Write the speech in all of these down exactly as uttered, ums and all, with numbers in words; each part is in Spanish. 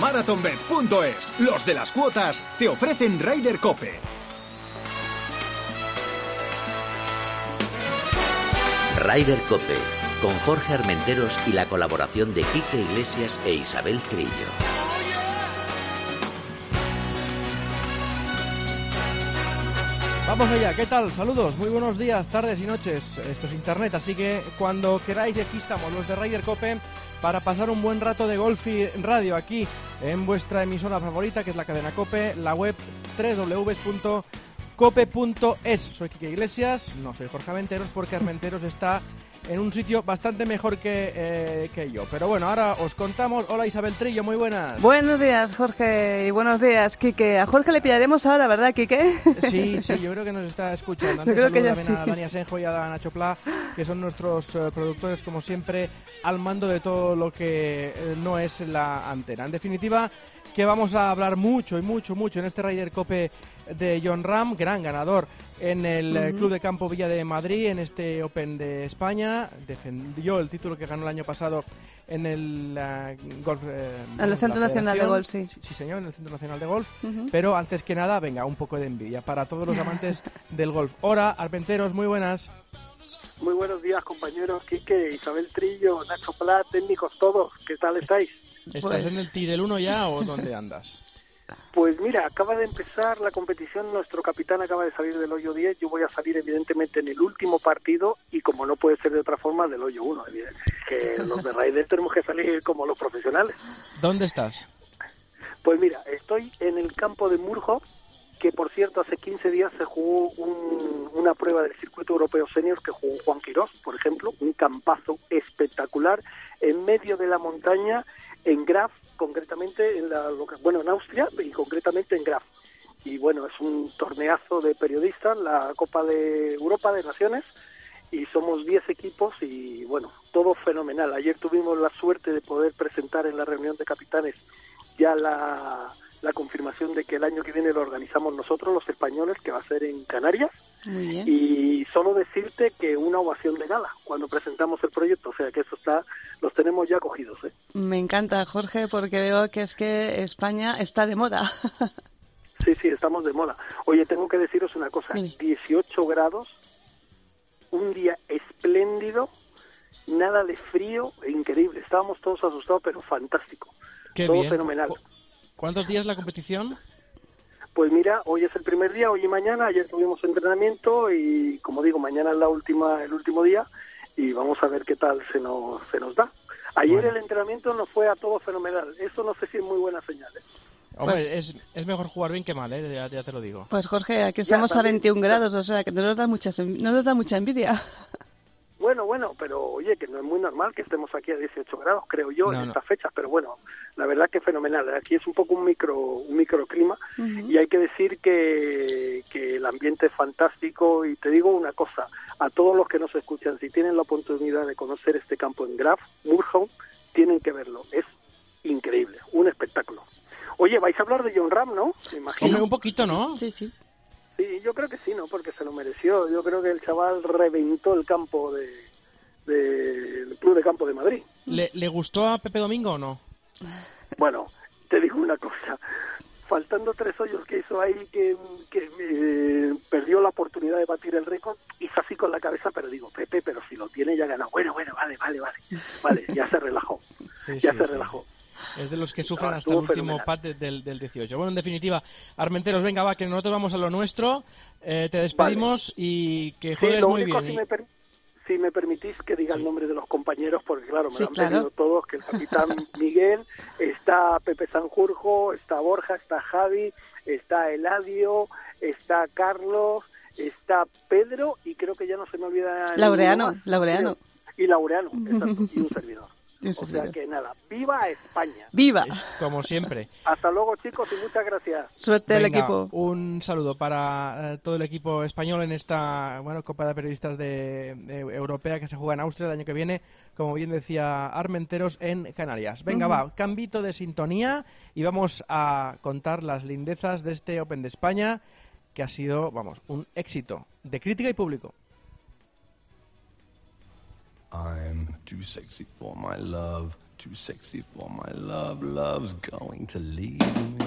marathonbet punto es. Los de las cuotas te ofrecen Ryder Cope. Ryder Cope, con Jorge Armenteros y la colaboración de Quique Iglesias e Isabel Trillo. Vamos allá, ¿qué tal? Saludos, muy buenos días, tardes y noches. Esto es Internet, así que cuando queráis, aquí estamos, los de Ryder Cope, para pasar un buen rato de golf y radio aquí en vuestra emisora favorita, que es la cadena Cope, la web doble u doble u doble u punto cope punto es. Soy Quique Iglesias, no soy Jorge Armenteros, porque Armenteros está en un sitio bastante mejor que, eh, que yo. Pero bueno, ahora os contamos. Hola Isabel Trillo, muy buenas. Buenos días, Jorge, y buenos días, Quique. A Jorge le pillaremos ahora, ¿verdad, Quique? Sí, sí, yo creo que nos está escuchando. Antes yo creo que ya también sí. a Dani Asenjo y a Nacho Pla, que son nuestros uh, productores, como siempre, al mando de todo lo que uh, no es la antena. En definitiva, que vamos a hablar mucho y mucho, mucho en este Ryder Cope de Jon Rahm, gran ganador en el uh-huh. Club de Campo Villa de Madrid, en este Open de España. Defendió el título que ganó el año pasado en el uh, golf. Eh, en el Centro Nacional de Golf, sí. sí. Sí, señor, en el Centro Nacional de Golf. Uh-huh. Pero antes que nada, venga, un poco de envidia para todos los amantes del golf. Hola, Armenteros, muy buenas. Muy buenos días, compañeros. Quique, Isabel Trillo, Nacho Pla, técnicos todos. ¿Qué tal estáis? ¿Estás Pues... en el T del uno ya o dónde andas? Pues mira, acaba de empezar la competición, nuestro capitán acaba de salir del hoyo diez, yo voy a salir evidentemente en el último partido y como no puede ser de otra forma del hoyo uno, que los de Ryder tenemos que salir como los profesionales. ¿Dónde estás? Pues mira, estoy en el campo de Murhoff, que por cierto hace quince días se jugó un, una prueba del circuito europeo senior que jugó Juan Quirós, por ejemplo, un campazo espectacular en medio de la montaña en Graf, concretamente en la bueno en Austria y concretamente en Graf. Y bueno, es un torneazo de periodistas, la Copa de Europa de Naciones, y somos diez equipos y bueno, todo fenomenal. Ayer tuvimos la suerte de poder presentar en la reunión de capitanes ya la, la confirmación de que el año que viene lo organizamos nosotros, los españoles, que va a ser en Canarias. Muy bien. Y solo decirte que una ovación de gala cuando presentamos el proyecto, o sea que eso está, los tenemos ya cogidos, ¿eh? Me encanta, Jorge, porque veo que es que España está de moda. Sí, sí, estamos de moda. Oye, tengo que deciros una cosa, sí. dieciocho grados, un día espléndido, nada de frío, increíble. Estábamos todos asustados, pero fantástico. Qué todo bien. fenomenal. ¿Cu- ¿Cuántos días la competición? Pues mira, hoy es el primer día, hoy y mañana, ayer tuvimos entrenamiento y como digo, mañana es la última, el último día y vamos a ver qué tal se nos, se nos da. Ayer bueno. El entrenamiento nos fue a todo fenomenal, eso no sé si es muy buena señal, ¿eh? Hombre, pues, es, es mejor jugar bien que mal, ¿eh? ya, ya te lo digo. Pues Jorge, aquí estamos a veintiún grados, o sea que no nos da mucha, no nos da mucha envidia. Bueno, bueno, pero oye, que no es muy normal que estemos aquí a dieciocho grados, creo yo, no, en no. estas fechas, pero bueno, la verdad que fenomenal. Aquí es un poco un micro un microclima uh-huh. y hay que decir que, que el ambiente es fantástico y te digo una cosa, a todos los que nos escuchan, si tienen la oportunidad de conocer este campo en Graf, Murhoff, tienen que verlo, es increíble, un espectáculo. Oye, vais a hablar de Jon Rahm, ¿no? Me imagino. Hombre, un poquito, ¿no? Sí, sí. Sí, yo creo que sí, ¿no? Porque se lo mereció. Yo creo que el chaval reventó el campo de, de el Club de Campo de Madrid. ¿Le, ¿Le gustó a Pepe Domingo o no? Bueno, te digo una cosa. Faltando tres hoyos que hizo ahí, que, que eh, perdió la oportunidad de batir el récord, hizo así con la cabeza, pero digo, Pepe, pero si lo tiene ya ganado. Bueno, bueno, vale, vale, vale. Vale, ya se relajó. Sí, ya sí, se sí, relajó. Sí. Es de los que sufren no, hasta el último fenomenal. pat del, del dieciocho. Bueno, en definitiva, Armenteros, venga, va, que nosotros vamos a lo nuestro. Eh, te despedimos vale. y que juegues sí, lo muy único, bien. Si, me per- si me permitís que diga sí. el nombre de los compañeros, porque claro, me sí, lo han claro. pedido todos, que el capitán Miguel, está Pepe Sanjurjo, está Borja, está Javi, está Eladio, está Carlos, está Pedro y creo que ya no se me olvida... Laureano, Laureano. Y Laureano, exacto, y un servidor. O sea que nada, ¡viva España! ¡Viva! Es, como siempre. Hasta luego, chicos, y muchas gracias. Suerte al Venga, equipo. Un saludo para eh, todo el equipo español en esta bueno Copa de Periodistas de, de Europea que se juega en Austria el año que viene, como bien decía Armenteros, en Canarias. Venga, uh-huh. va, cambito de sintonía y vamos a contar las lindezas de este Open de España, que ha sido, vamos, un éxito de crítica y público. I'm too sexy for my love, too sexy for my love, love's going to leave me.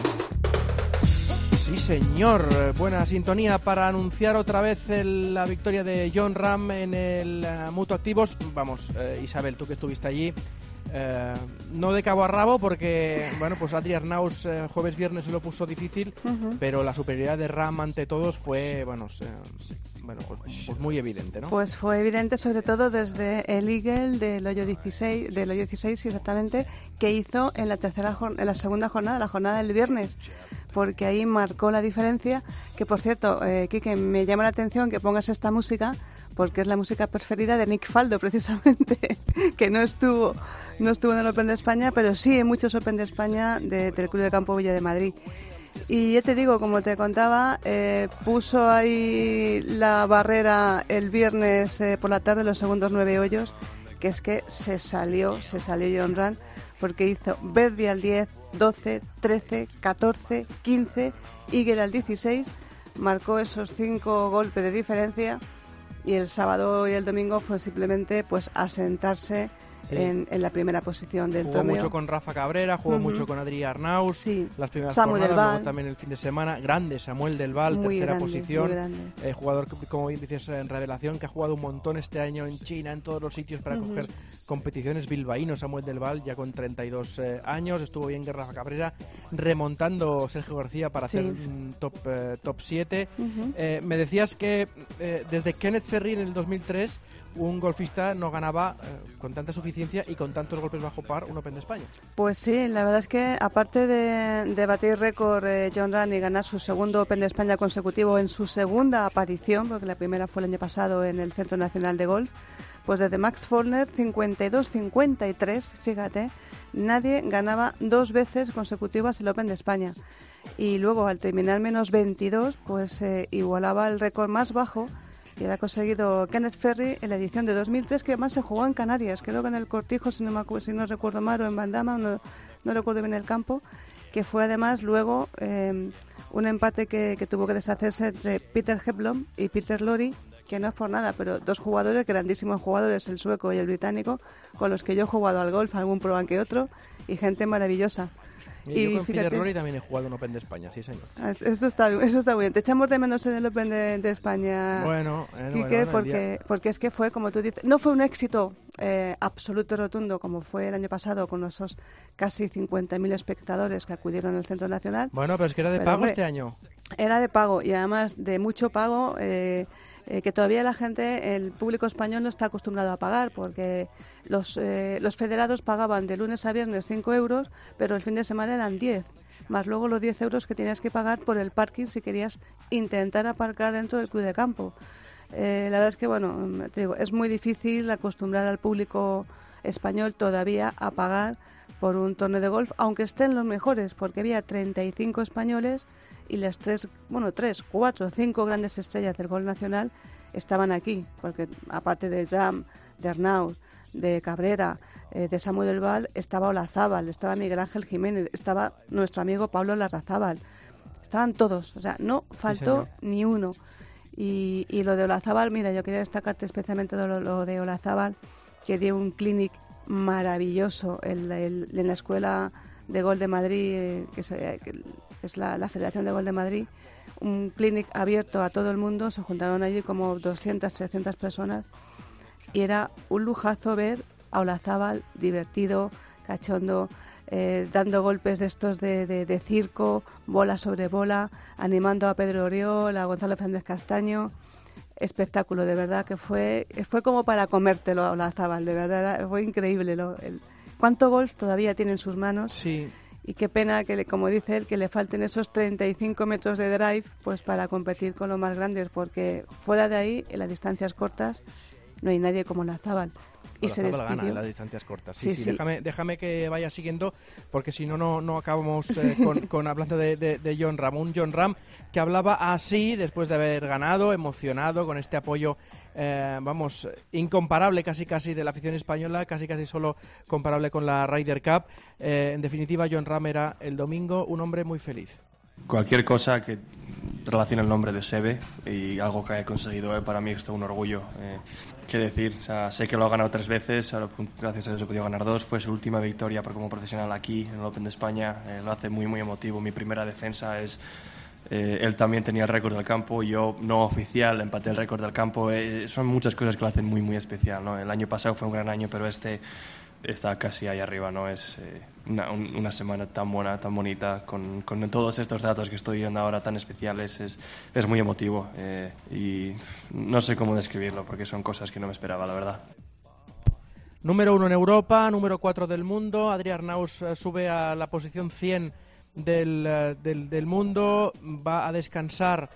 Sí, señor. Buena sintonía para anunciar otra vez el, la victoria de Jon Rahm en el uh, Mutuo Activos. Vamos, eh, Isabel, tú que estuviste allí, eh, no de cabo a rabo porque, bueno, pues Adri Arnaus eh, jueves, viernes se lo puso difícil, uh-huh. pero la superioridad de Rahm ante todos fue, bueno, eh, bueno pues, pues muy evidente, ¿no? Pues fue evidente sobre todo desde el eagle del hoyo dieciséis, del hoyo dieciséis exactamente, que hizo en la tercera en la segunda jornada, la jornada del viernes, porque ahí marcó la diferencia, que por cierto, eh, Quique, me llama la atención que pongas esta música, porque es la música preferida de Nick Faldo, precisamente, que no estuvo no estuvo en el Open de España, pero sí en muchos Open de España de, del Club de Campo Villa de Madrid. Y ya te digo, como te contaba, eh, puso ahí la barrera el viernes eh, por la tarde, los segundos nueve hoyos, que es que se salió, se salió Jon Rahm, porque hizo birdie al diez, doce, trece, catorce, quince, eagle al dieciséis, marcó esos cinco golpes de diferencia y el sábado y el domingo fue simplemente pues asentarse sí. en, en la primera posición del jugó torneo. Jugó mucho con Rafa Cabrera, jugó uh-huh. mucho con Adri Arnaus, sí. las primeras Samuel jornadas, Del Val. luego también el fin de semana, grande Samuel Del Val, muy tercera grande, posición, eh, jugador como bien dices en revelación, que ha jugado un montón este año en China, en todos los sitios para uh-huh. coger competiciones, bilbaíno Samuel Del Val, ya con treinta y dos eh, años, estuvo bien que Rafa Cabrera, remontando Sergio García para sí. hacer un top eh, top siete. Uh-huh. Eh, me decías que eh, desde Kenneth Ferry en el dos mil tres un golfista no ganaba eh, con tanta suficiencia y con tantos golpes bajo par un Open de España. Pues sí, la verdad es que aparte de, de batir récord eh, Jon Rahm y ganar su segundo Open de España consecutivo en su segunda aparición, porque la primera fue el año pasado en el Centro Nacional de Golf, pues desde Max Forner cincuenta y dos cincuenta y tres, fíjate, nadie ganaba dos veces consecutivas el Open de España. Y luego al terminar menos veintidós, pues eh, igualaba el récord más bajo y había conseguido Kenneth Ferry en la edición de dos mil tres, que además se jugó en Canarias, creo que en el Cortijo, si no, me acuerdo, si no recuerdo mal, o en Bandama, no, no recuerdo bien el campo, que fue además luego eh, un empate que, que tuvo que deshacerse entre Peter Heblom y Peter Lorre, que no es por nada, pero dos jugadores, grandísimos jugadores, el sueco y el británico, con los que yo he jugado al golf, algún pro que otro, y gente maravillosa. Y, y yo con fíjate, Peter Lorre también he jugado un Open de España, sí señor. Esto está, eso está muy bien. Te echamos de menos en el Open de, de España, bueno, eh, Quique, bueno, porque, porque es que fue, como tú dices, no fue un éxito eh, absoluto y rotundo como fue el año pasado con esos casi cincuenta mil espectadores que acudieron al Centro Nacional. Bueno, pero es que era de pero, pago hombre, este año. Era de pago y además de mucho pago, eh, eh, que todavía la gente, el público español no está acostumbrado a pagar, porque los, eh, los federados pagaban de lunes a viernes cinco euros, pero el fin de semana eran diez, más luego los diez euros que tenías que pagar por el parking si querías intentar aparcar dentro del club de campo. Eh, la verdad es que, bueno, te digo, es muy difícil acostumbrar al público español todavía a pagar por un torneo de golf, aunque estén los mejores, porque había treinta y cinco españoles y las tres, bueno, tres, cuatro, cinco grandes estrellas del golf nacional estaban aquí, porque aparte de Rahm, de Arnaus, de Cabrera, eh, de Samuel Del Val, estaba Olazábal, estaba Miguel Ángel Jiménez, estaba nuestro amigo Pablo Larrazábal, estaban todos, o sea, no faltó sí, ni uno. Y, y lo de Olazábal, mira, yo quería destacarte especialmente lo, lo de Olazábal, que dio un clinic maravilloso en, el, en la Escuela de Golf de Madrid, eh, que es, eh, que es la, la Federación de Golf de Madrid, un clinic abierto a todo el mundo, se juntaron allí como doscientas, trescientas personas y era un lujazo ver a Olazábal divertido, cachondo, eh, dando golpes de estos de, de, de circo, bola sobre bola, animando a Pedro Oriol, a Gonzalo Fernández Castaño. Espectáculo, de verdad, que fue fue como para comértelo a Olazábal, de verdad, fue increíble. Lo, el, ¿Cuánto golf todavía tiene en sus manos? Sí. Y qué pena que, le, como dice él, que le falten esos treinta y cinco metros de drive pues para competir con los más grandes, porque fuera de ahí, en las distancias cortas, no hay nadie como Olazábal. Y se despidió. Gana en las distancias cortas. Sí, sí, sí, sí. Déjame, déjame que vaya siguiendo, porque si no, no, no acabamos eh, sí. con, con hablando de, de, de Jon Rahm. Un Jon Rahm que hablaba así después de haber ganado, emocionado, con este apoyo, eh, vamos, incomparable casi casi de la afición española, casi casi solo comparable con la Ryder Cup. Eh, en definitiva, Jon Rahm era el domingo un hombre muy feliz. Cualquier cosa que relacione el nombre de Seve y algo que haya conseguido él, para mí es todo un orgullo. Eh, ¿Qué decir? O sea, sé que lo ha ganado tres veces, ahora, gracias a Dios he podido ganar dos. Fue su última victoria como profesional aquí en el Open de España. Eh, lo hace muy, muy emotivo. Mi primera defensa es... Eh, él también tenía el récord del campo, yo no oficial, empaté el récord del campo. Eh, son muchas cosas que lo hacen muy, muy especial, ¿no? El año pasado fue un gran año, pero este está casi ahí arriba, ¿no? Es eh, una, un, una semana tan buena, tan bonita, con, con todos estos datos que estoy viendo ahora tan especiales. Es, es muy emotivo eh, y no sé cómo describirlo porque son cosas que no me esperaba, la verdad. Número uno en Europa, número cuatro del mundo. Adri Arnaus eh, sube a la posición cien Del, del, del mundo, va a descansar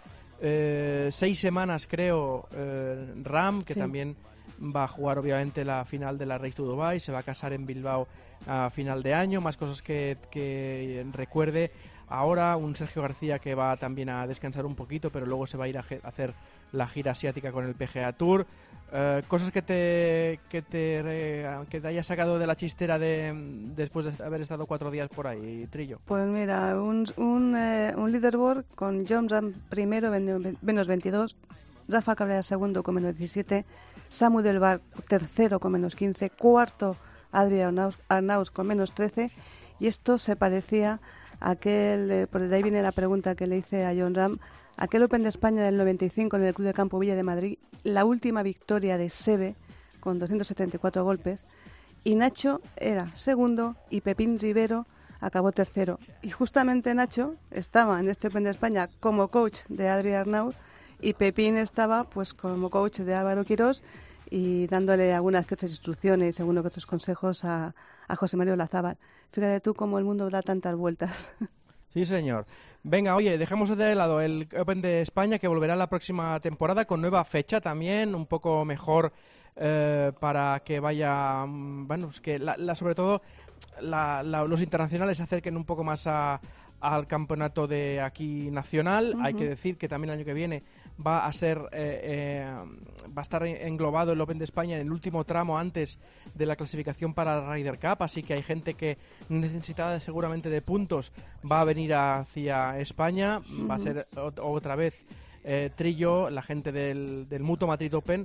eh, seis semanas creo eh, Ram, que sí. También va a jugar obviamente la final de la Race to Dubai, se va a casar en Bilbao a final de año, más cosas que, que recuerde. Ahora un Sergio García que va también a descansar un poquito, pero luego se va a ir a, a hacer la gira asiática con el P G A Tour. Uh, cosas que te que te, eh, que te haya sacado de la chistera de después de haber estado cuatro días por ahí, Trillo. Pues mira, un, un, eh, un leaderboard con John Ram primero, menos veintidós, Rafa Cabrera segundo con menos diecisiete, Samu Del Bar tercero con menos quince, cuarto Adri Arnaus, Arnaus con menos trece, y esto se parecía a aquel, eh, por de ahí viene la pregunta que le hice a John Ram, aquel Open de España del noventa y cinco en el Club de Campo Villa de Madrid, la última victoria de Seve con doscientos setenta y cuatro golpes, y Nacho era segundo y Pepín Rivero acabó tercero. Y justamente Nacho estaba en este Open de España como coach de Adri Arnaus y Pepín estaba pues como coach de Álvaro Quirós y dándole algunas que otras instrucciones y algunos que otros consejos a, a José María Olazábal. Fíjate tú cómo el mundo da tantas vueltas. Sí, señor. Venga, oye, dejemos de lado el Open de España, que volverá la próxima temporada con nueva fecha también, un poco mejor eh, para que vaya, bueno, es que la, la, sobre todo la, la, los internacionales se acerquen un poco más a, al campeonato de aquí nacional. Uh-huh. Hay que decir que también el año que viene va a ser eh, eh, va a estar englobado el Open de España en el último tramo antes de la clasificación para la Ryder Cup, así que hay gente que necesitada seguramente de puntos va a venir hacia España. Uh-huh. Va a ser o- otra vez eh, Trillo, la gente del, del Mutua Madrid Open,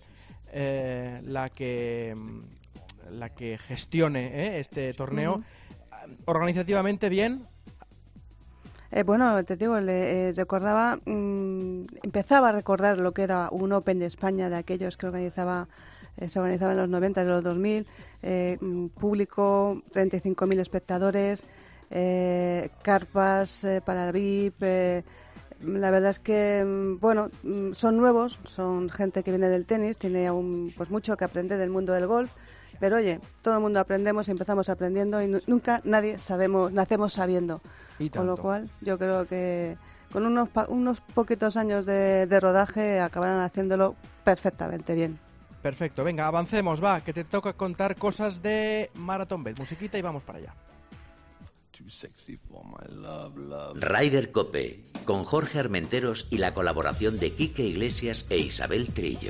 eh, la que la que gestione eh, este torneo. Uh-huh. Organizativamente bien. Eh, bueno, te digo, le eh, recordaba, mmm, empezaba a recordar lo que era un Open de España, de aquellos que organizaba, eh, se organizaba en los noventa, en los dos mil, eh, público, treinta y cinco mil espectadores, eh, carpas eh, para el V I P. Eh, la verdad es que, bueno, son nuevos, son gente que viene del tenis, tiene aún pues mucho que aprender del mundo del golf. Pero oye, todo el mundo aprendemos y empezamos aprendiendo y n- nunca nadie sabemos, nacemos sabiendo. Con lo cual, yo creo que con unos pa- unos poquitos años de, de rodaje acabarán haciéndolo perfectamente bien. Perfecto, venga, avancemos, va, que te toca contar cosas de Marathon Bet. Musiquita y vamos para allá. Ryder Cope, con Jorge Armenteros y la colaboración de Quique Iglesias e Isabel Trillo.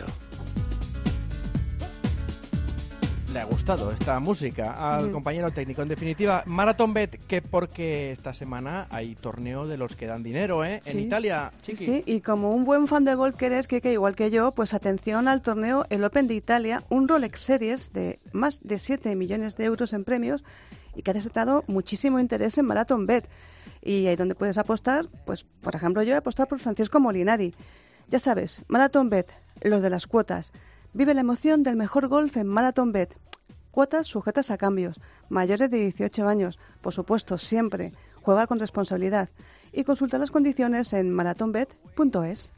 Le ha gustado esta música al mm. compañero técnico. En definitiva, Marathon Bet, que porque esta semana hay torneo de los que dan dinero, ¿eh? Sí. En Italia, Chiqui. Sí, y como un buen fan del golf que eres, que, que igual que yo, pues atención al torneo, el Open de Italia, un Rolex Series de más de siete millones de euros en premios y que ha desatado muchísimo interés en Marathon Bet. Y ahí donde puedes apostar, pues por ejemplo yo he apostado por Francesco Molinari. Ya sabes, Marathon Bet, los de las cuotas. Vive la emoción del mejor golf en Marathon Bet. Cuotas sujetas a cambios. Mayores de dieciocho años. Por supuesto, siempre. Juega con responsabilidad. Y consulta las condiciones en marathon bet punto es.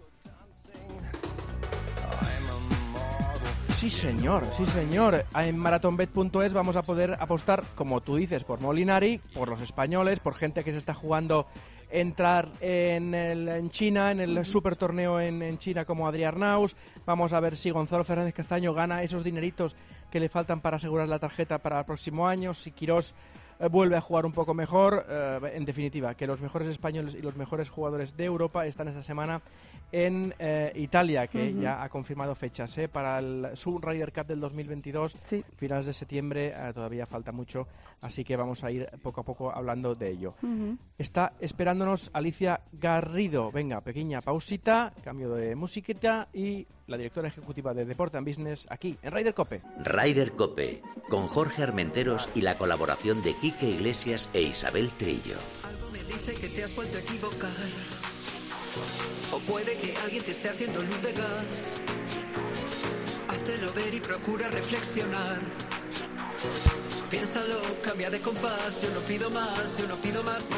Sí, señor, sí, señor. En marathon bet punto es vamos a poder apostar, como tú dices, por Molinari, por los españoles, por gente que se está jugando entrar en, el, en China, en el super torneo en, en China como Adri Arnaus. Vamos a ver si Gonzalo Fernández Castaño gana esos dineritos que le faltan para asegurar la tarjeta para el próximo año, si Quirós eh, vuelve a jugar un poco mejor. Eh, en definitiva, que los mejores españoles y los mejores jugadores de Europa están esta semana en eh, Italia, que uh-huh. ya ha confirmado fechas ¿eh? para el Sub Ryder Cup del dos mil veintidós, sí. finales de septiembre, eh, todavía falta mucho, así que vamos a ir poco a poco hablando de ello. Uh-huh. Está esperándonos Alicia Garrido. Venga, pequeña pausita, cambio de musiquita y la directora ejecutiva de Deporte and Business aquí en Ryder Cope. Ryder Cope, con Jorge Armenteros y la colaboración de Quique Iglesias e Isabel Trillo. Algo me dice que te has vuelto a equivocar. O puede que alguien te esté haciendo luz de gas. Háztelo ver y procura reflexionar. Piénsalo, cambia de compás. Yo no pido más, yo no pido más.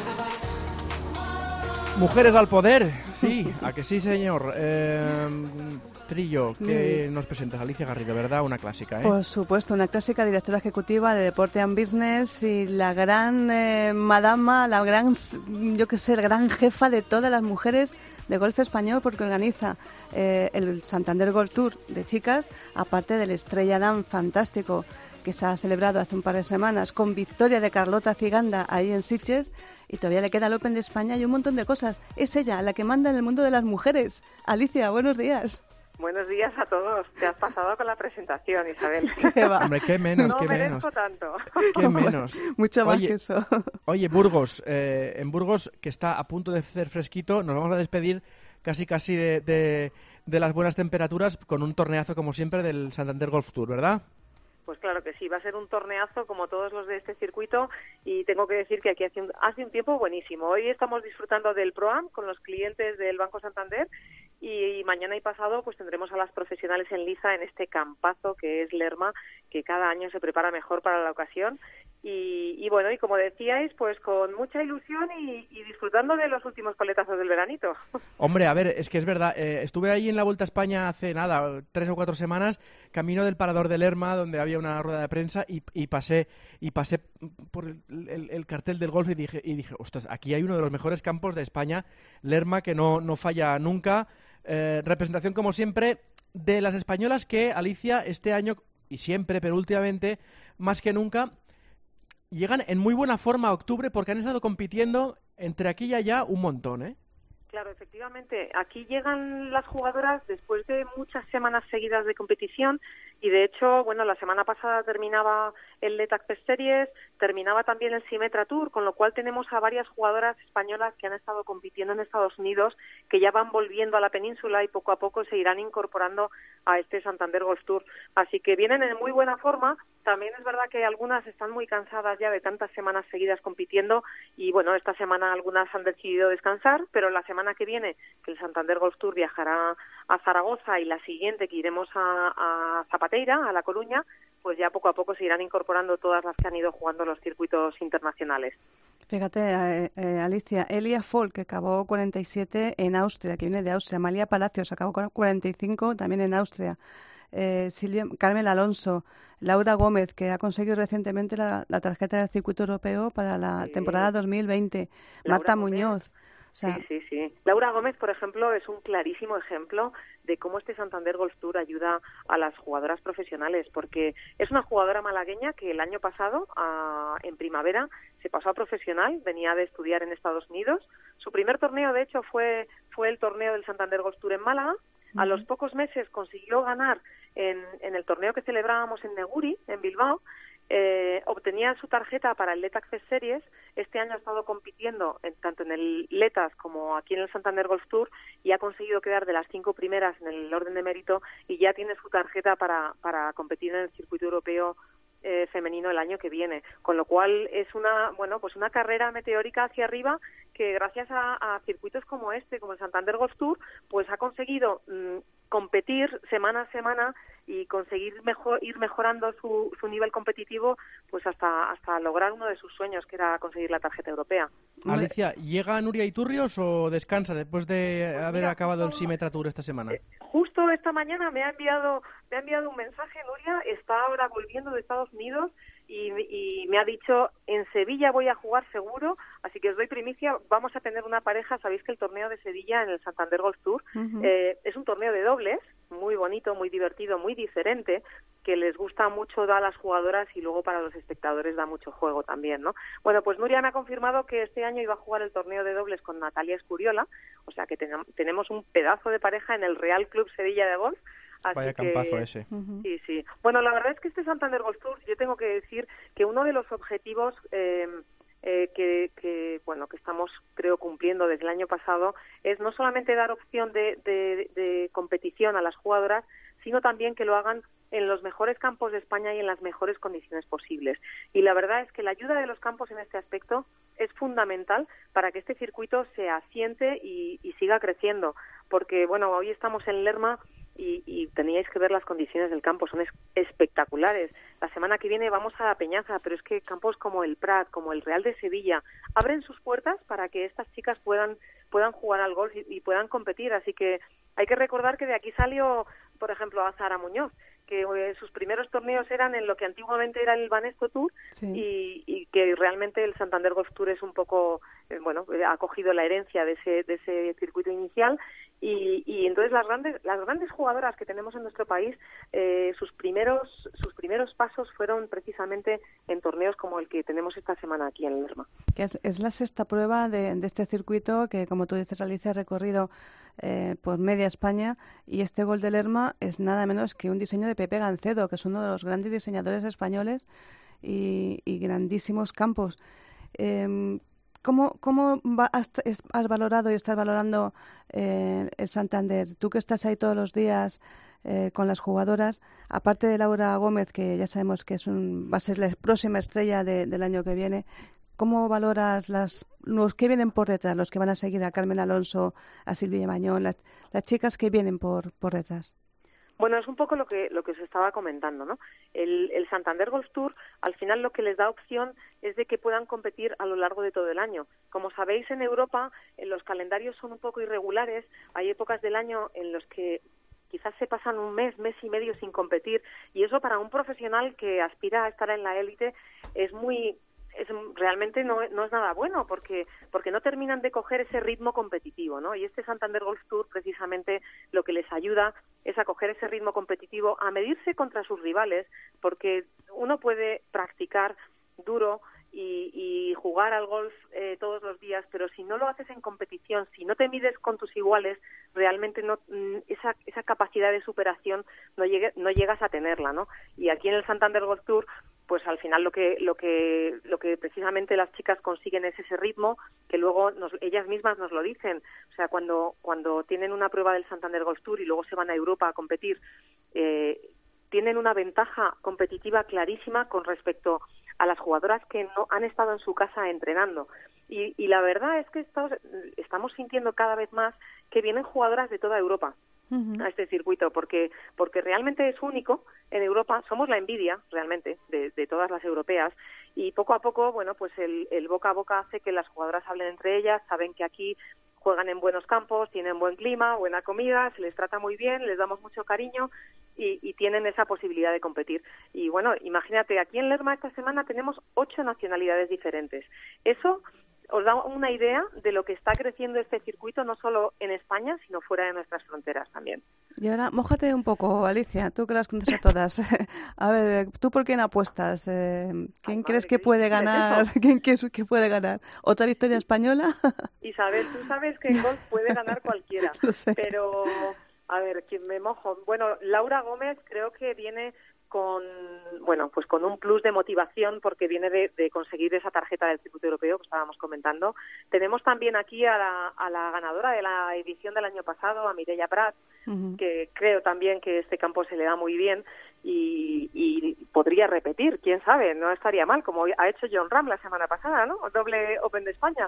Mujeres al poder, sí, a que sí, señor. Eh, Trillo, ¿qué nos presentas? Alicia Garrido, ¿verdad? Una clásica, ¿eh? Por supuesto, una clásica, directora ejecutiva de Deporte and Business y la gran eh, madama, la gran, yo qué sé, la gran jefa de todas las mujeres de golf español, porque organiza eh, el Santander Golf Tour de chicas, aparte del Estrella Damm fantástico que se ha celebrado hace un par de semanas con victoria de Carlota Ciganda ahí en Sitges, y todavía le queda el Open de España y un montón de cosas. Es ella la que manda en el mundo de las mujeres. Alicia, buenos días. Buenos días a todos. Te has pasado con la presentación, Isabel. ¿Qué va? Hombre, qué menos, no qué merezco menos. tanto. Qué menos. Mucho más oye, que eso. Oye, Burgos, eh, en Burgos, que está a punto de hacer fresquito, nos vamos a despedir casi casi de, de, de las buenas temperaturas con un torneazo, como siempre, del Santander Golf Tour, ¿verdad? Pues claro que sí, va a ser un torneazo como todos los de este circuito, y tengo que decir que aquí hace un, hace un tiempo buenísimo. Hoy estamos disfrutando del Pro-Am con los clientes del Banco Santander, y, y mañana y pasado pues tendremos a las profesionales en liza en este campazo que es Lerma, que cada año se prepara mejor para la ocasión. Y, y bueno, y como decíais, pues con mucha ilusión y, y disfrutando de los últimos coletazos del veranito. Hombre, a ver, es que es verdad, eh, estuve ahí en la Vuelta a España hace nada, tres o cuatro semanas, camino del parador de Lerma, donde había una rueda de prensa, y, y pasé y pasé por el, el, el cartel del golf y dije, y dije, ostras, aquí hay uno de los mejores campos de España, Lerma, que no, no falla nunca. Eh, representación, como siempre, de las españolas que, Alicia, este año, y siempre, pero últimamente, más que nunca, llegan en muy buena forma a octubre, porque han estado compitiendo entre aquí y allá un montón, ¿eh? Claro, efectivamente. Aquí llegan las jugadoras después de muchas semanas seguidas de competición, y de hecho, bueno, la semana pasada terminaba el Letac Fest Series, terminaba también el Symetra Tour, con lo cual tenemos a varias jugadoras españolas que han estado compitiendo en Estados Unidos, que ya van volviendo a la península y poco a poco se irán incorporando a este Santander Golf Tour. Así que vienen en muy buena forma. También es verdad que algunas están muy cansadas ya de tantas semanas seguidas compitiendo, y bueno, esta semana algunas han decidido descansar, pero la semana que viene, que el Santander Golf Tour viajará a Zaragoza, y la siguiente que iremos a, a Zapateira, a La Coruña, pues ya poco a poco se irán incorporando todas las que han ido jugando los circuitos internacionales. Fíjate, eh, eh, Alicia, Elia Folk, que acabó cuarenta y siete en Austria, que viene de Austria. Amalia Palacios acabó con cuarenta y cinco también en Austria. Eh, Silvia, Carmen Alonso, Laura Gómez, que ha conseguido recientemente la, la tarjeta del circuito europeo para la sí. temporada dos mil veinte. Laura Marta Gómez. Muñoz. O sea, sí, sí, sí. Laura Gómez, por ejemplo, es un clarísimo ejemplo de cómo este Santander Golf Tour ayuda a las jugadoras profesionales, porque es una jugadora malagueña que el año pasado, a, en primavera, se pasó a profesional, venía de estudiar en Estados Unidos. Su primer torneo, de hecho, fue, fue el torneo del Santander Golf Tour en Málaga. A los pocos meses consiguió ganar en, en el torneo que celebrábamos en Neguri, en Bilbao. Eh, obtenía su tarjeta para el Letac Fest Series. Este año ha estado compitiendo en, tanto en el Letas como aquí en el Santander Golf Tour, y ha conseguido quedar de las cinco primeras en el orden de mérito, y ya tiene su tarjeta para, para competir en el circuito europeo eh, femenino el año que viene, con lo cual es una bueno pues una carrera meteórica hacia arriba, que gracias a, a circuitos como este, como el Santander Golf Tour, pues ha conseguido mmm, competir semana a semana y conseguir mejor, ir mejorando su, su nivel competitivo, pues hasta hasta lograr uno de sus sueños, que era conseguir la tarjeta europea. Alicia, ¿llega Nuria Iturrios o descansa después de pues haber mira, acabado justo, el Symetra Tour esta semana? Eh, justo esta mañana me ha enviado me ha enviado un mensaje, Nuria, está ahora volviendo de Estados Unidos, y, y me ha dicho, en Sevilla voy a jugar seguro, así que os doy primicia, vamos a tener una pareja. Sabéis que el torneo de Sevilla en el Santander Golf Tour uh-huh. eh, es un torneo de dobles, muy bonito, muy divertido, muy diferente, que les gusta mucho a las jugadoras y luego para los espectadores da mucho juego también, ¿no? Bueno, pues Nuria me ha confirmado que este año iba a jugar el torneo de dobles con Natalia Escuriola, o sea que ten- tenemos un pedazo de pareja en el Real Club Sevilla de Golf. Así Vaya que, campazo ese. Sí, sí. Bueno, la verdad es que este Santander Golf Tour, yo tengo que decir que uno de los objetivos eh, eh, que, que, bueno, que estamos, creo, cumpliendo desde el año pasado es no solamente dar opción de, de, de competición a las jugadoras, sino también que lo hagan en los mejores campos de España y en las mejores condiciones posibles. Y la verdad es que la ayuda de los campos en este aspecto es fundamental para que este circuito se asiente y, y siga creciendo. Porque, bueno, hoy estamos en Lerma y, y teníais que ver las condiciones del campo, son es, espectaculares. La semana que viene vamos a La Peñaza, pero es que campos como el Prat, como el Real de Sevilla, abren sus puertas para que estas chicas puedan puedan jugar al golf y, y puedan competir. Así que hay que recordar que de aquí salió, por ejemplo, Azahara Muñoz, que eh, sus primeros torneos eran en lo que antiguamente era el Banesto Tour, sí. y, y que realmente el Santander Golf Tour es un poco, eh, bueno, ha cogido la herencia de ese de ese circuito inicial, y, y entonces las grandes las grandes jugadoras que tenemos en nuestro país, eh, sus primeros sus primeros pasos fueron precisamente en torneos como el que tenemos esta semana aquí en Lerma. Que es, es la sexta prueba de, de este circuito que, como tú dices, Alicia, ha recorrido Eh, por media España, y este Gol de Lerma es nada menos que un diseño de Pepe Gancedo, que es uno de los grandes diseñadores españoles y, y grandísimos campos. Eh, ¿Cómo, cómo va, has, has valorado y estás valorando eh, el Santander? Tú que estás ahí todos los días eh, con las jugadoras, aparte de Laura Gómez, que ya sabemos que es un, va a ser la próxima estrella de, del año que viene, ¿cómo valoras las, los que vienen por detrás, los que van a seguir a Carmen Alonso, a Silvia Mañón, las, las chicas que vienen por, por detrás? Bueno, es un poco lo que lo que os estaba comentando, ¿no? El, el Santander Golf Tour, al final lo que les da opción es de que puedan competir a lo largo de todo el año. Como sabéis, en Europa eh, los calendarios son un poco irregulares, hay épocas del año en los que quizás se pasan un mes, mes y medio sin competir, y eso para un profesional que aspira a estar en la élite es muy... es realmente no, no es nada bueno, porque porque no terminan de coger ese ritmo competitivo, ¿no? Y este Santander Golf Tour precisamente lo que les ayuda es a coger ese ritmo competitivo, a medirse contra sus rivales, porque uno puede practicar duro y, y jugar al golf eh, todos los días, pero si no lo haces en competición, si no te mides con tus iguales, realmente no esa esa capacidad de superación no llegue, no llegas a tenerla, ¿no? Y aquí en el Santander Golf Tour, pues al final lo que lo que lo que precisamente las chicas consiguen es ese ritmo que luego nos, ellas mismas nos lo dicen. O sea, cuando cuando tienen una prueba del Santander Golf Tour y luego se van a Europa a competir, eh, tienen una ventaja competitiva clarísima con respecto a las jugadoras que no han estado en su casa entrenando. Y, y la verdad es que estamos, estamos sintiendo cada vez más que vienen jugadoras de toda Europa a este circuito, porque porque realmente es único en Europa, somos la envidia realmente de, de todas las europeas, y poco a poco, bueno, pues el, el boca a boca hace que las jugadoras hablen entre ellas, saben que aquí juegan en buenos campos, tienen buen clima, buena comida, se les trata muy bien, les damos mucho cariño y, y tienen esa posibilidad de competir. Y bueno, imagínate, aquí en Lerma esta semana tenemos ocho nacionalidades diferentes. Eso os da una idea de lo que está creciendo este circuito, no solo en España, sino fuera de nuestras fronteras también. Y ahora, mójate un poco, Alicia, tú que las conoces a todas. A ver, ¿tú por quién apuestas? Eh, ¿Quién Ay, crees que puede ganar? ¿Quién crees que puede ganar? ¿Otra victoria española? Isabel, tú sabes que en golf puede ganar cualquiera, Lo sé. Pero, a ver, ¿quién me mojo? Bueno, Laura Gómez creo que viene con bueno pues con un plus de motivación, porque viene de, de conseguir esa tarjeta del circuito europeo que estábamos comentando. Tenemos también aquí a la, a la ganadora de la edición del año pasado, a Mireia Prat, uh-huh. que creo también que este campo se le da muy bien y, y podría repetir, quién sabe, no estaría mal, como ha hecho John Ram la semana pasada, ¿no? Doble Open de España.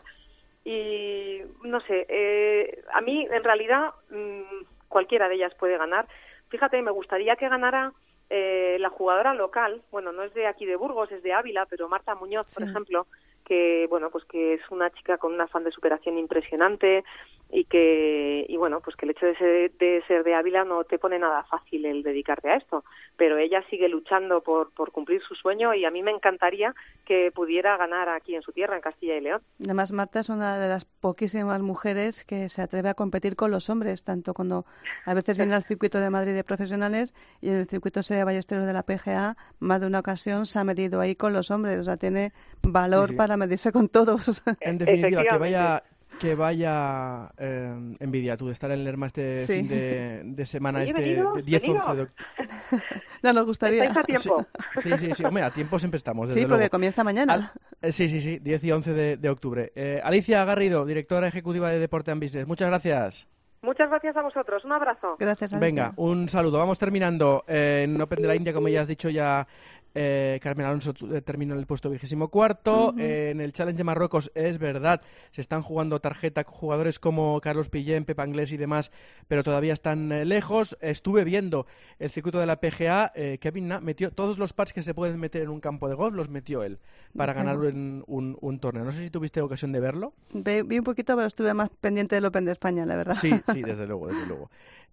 Y no sé, eh, a mí en realidad mmm, cualquiera de ellas puede ganar. Fíjate, me gustaría que ganara Eh, la jugadora local, bueno, no es de aquí de Burgos, es de Ávila, pero Marta Muñoz, sí. por ejemplo, que bueno, pues que es una chica con un afán de superación impresionante, y que y bueno, pues que el hecho de ser, de ser de Ávila no te pone nada fácil el dedicarte a esto, pero ella sigue luchando por, por cumplir su sueño y a mí me encantaría que pudiera ganar aquí en su tierra, en Castilla y León. Además, Marta es una de las poquísimas mujeres que se atreve a competir con los hombres, tanto cuando a veces viene al circuito de Madrid de profesionales y en el circuito S E A Ballesteros de la P G A, más de una ocasión se ha medido ahí con los hombres, o sea, tiene valor sí, sí. para medirse con todos. En definitiva, que vaya... Que vaya eh, envidia tú de estar en Lerma este sí. fin de, de semana, Oye, este venido, de diez once de octubre. No nos gustaría. ¿Estáis a tiempo? Sí, sí, sí, sí. Hombre, a tiempo siempre estamos, desde Sí, porque luego. comienza mañana. Al, eh, sí, sí, sí, diez y once de, de octubre. Eh, Alicia Garrido, directora ejecutiva de Deporte and Business, muchas gracias. Muchas gracias a vosotros, un abrazo. Gracias, Alicia. Venga, un saludo. Vamos terminando. Eh, en Open de la India, como ya has dicho ya, eh, Carmen Alonso terminó en el puesto vigésimo cuarto. Uh-huh. Eh, en el Challenge de Marruecos, es verdad, se están jugando tarjeta jugadores como Carlos Pillén, Pepa Anglés y demás, pero todavía están eh, lejos. Estuve viendo el circuito de la P G A. Eh, Kevin Na metió todos los pads que se pueden meter en un campo de golf, los metió él para uh-huh. ganar un, un, un torneo. No sé si tuviste ocasión de verlo. Vi, vi un poquito, pero estuve más pendiente del Open de España, la verdad. Sí, sí, desde luego, desde luego.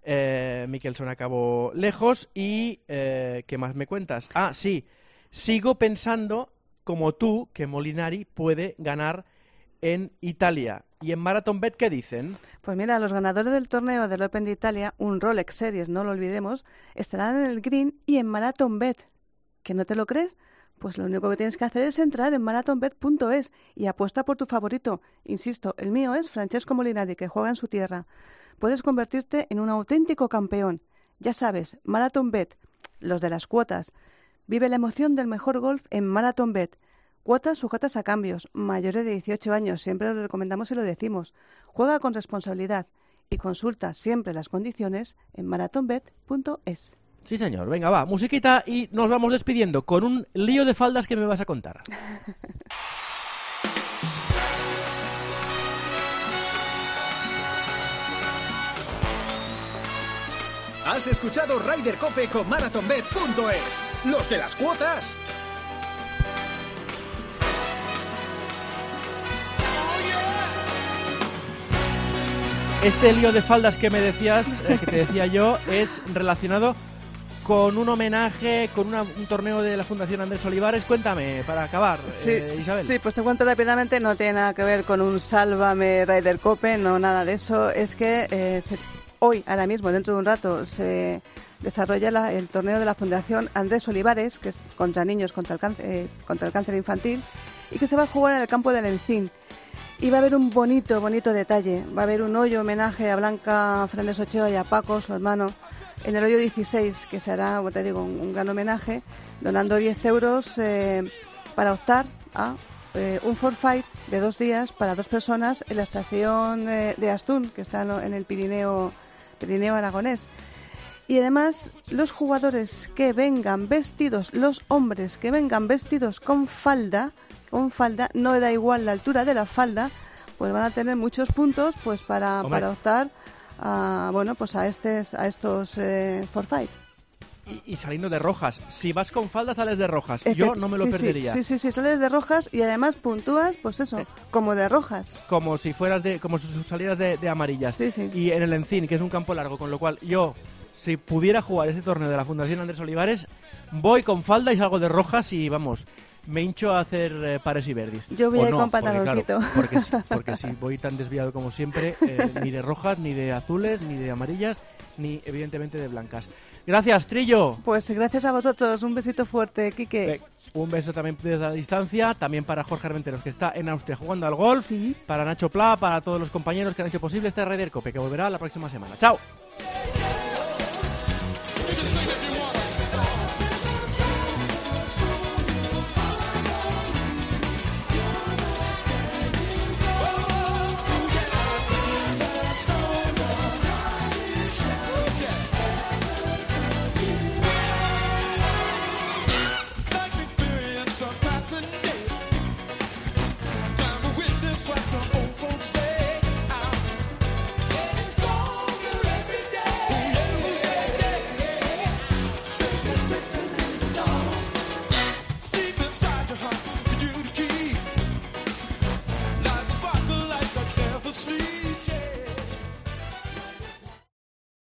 Eh, Mickelson acabó lejos y eh, ¿qué más me cuentas? Ah, sí, sigo pensando como tú que Molinari puede ganar en Italia. ¿Y en Marathon Bet qué dicen? Pues mira, los ganadores del torneo del Open de Italia, un Rolex Series, no lo olvidemos, estarán en el green y en Marathon Bet. ¿Que no te lo crees? Pues lo único que tienes que hacer es entrar en marathon bet punto es y apuesta por tu favorito. Insisto, el mío es Francesco Molinari, que juega en su tierra. Puedes convertirte en un auténtico campeón. Ya sabes, Marathon Bet, los de las cuotas. Vive la emoción del mejor golf en Marathon Bet. Cuotas sujetas a cambios, mayores de dieciocho años, siempre lo recomendamos y lo decimos. Juega con responsabilidad y consulta siempre las condiciones en marathon bet punto es. Sí, señor. Venga, va, musiquita y nos vamos despidiendo con un lío de faldas que me vas a contar. Has escuchado Ryder Cope con marathon bet punto es. Los de las cuotas. Este lío de faldas que me decías, eh, que te decía yo, es relacionado con un homenaje, con una, un torneo de la Fundación Andrés Olivares. Cuéntame, para acabar, sí, eh, Isabel. Sí, pues te cuento rápidamente, no tiene nada que ver con un Sálvame Ryder Cope, no, nada de eso. Es que eh, se, hoy, ahora mismo, dentro de un rato, se desarrolla la, el torneo de la Fundación Andrés Olivares, que es contra niños, contra el, cáncer, eh, contra el cáncer infantil, y que se va a jugar en el campo del Encín. Y va a haber un bonito, bonito detalle. Va a haber un hoyo homenaje a Blanca Fernández Ochoa y a Paco, su hermano, en el hoyo dieciséis, que se hará, como te digo, un, un gran homenaje, donando diez euros eh, para optar a eh, un forfait de dos días para dos personas en la estación eh, de Astún, que está en el Pirineo, Pirineo aragonés. Y además, los jugadores que vengan vestidos, los hombres que vengan vestidos con falda, con falda, no da igual la altura de la falda, pues van a tener muchos puntos pues para, para optar a, bueno, pues a, estes, a estos eh, forfait. Y, y saliendo de Rojas, si vas con falda sales de Rojas, Efect- yo no me lo sí, perdería. Sí, sí, sí, sales de Rojas y además puntúas, pues eso, eh. como de Rojas. Como si fueras de, como si salieras de, de amarillas. Sí, sí. Y en el Encín, que es un campo largo, con lo cual yo, si pudiera jugar ese torneo de la Fundación Andrés Olivares, voy con falda y salgo de Rojas y vamos, me hincho a hacer eh, pares y verdis. Yo voy o a ir no, con pantaloncito. Claro, porque, sí, porque si voy tan desviado como siempre, eh, ni de rojas, ni de azules, ni de amarillas, ni evidentemente de blancas. Gracias, Trillo. Pues gracias a vosotros, un besito fuerte, Quique. Un beso también desde la distancia, también para Jorge Armenteros, que está en Austria jugando al golf, sí. Para Nacho Pla, para todos los compañeros que han hecho posible este Ryder Cope, que volverá la próxima semana. ¡Chao!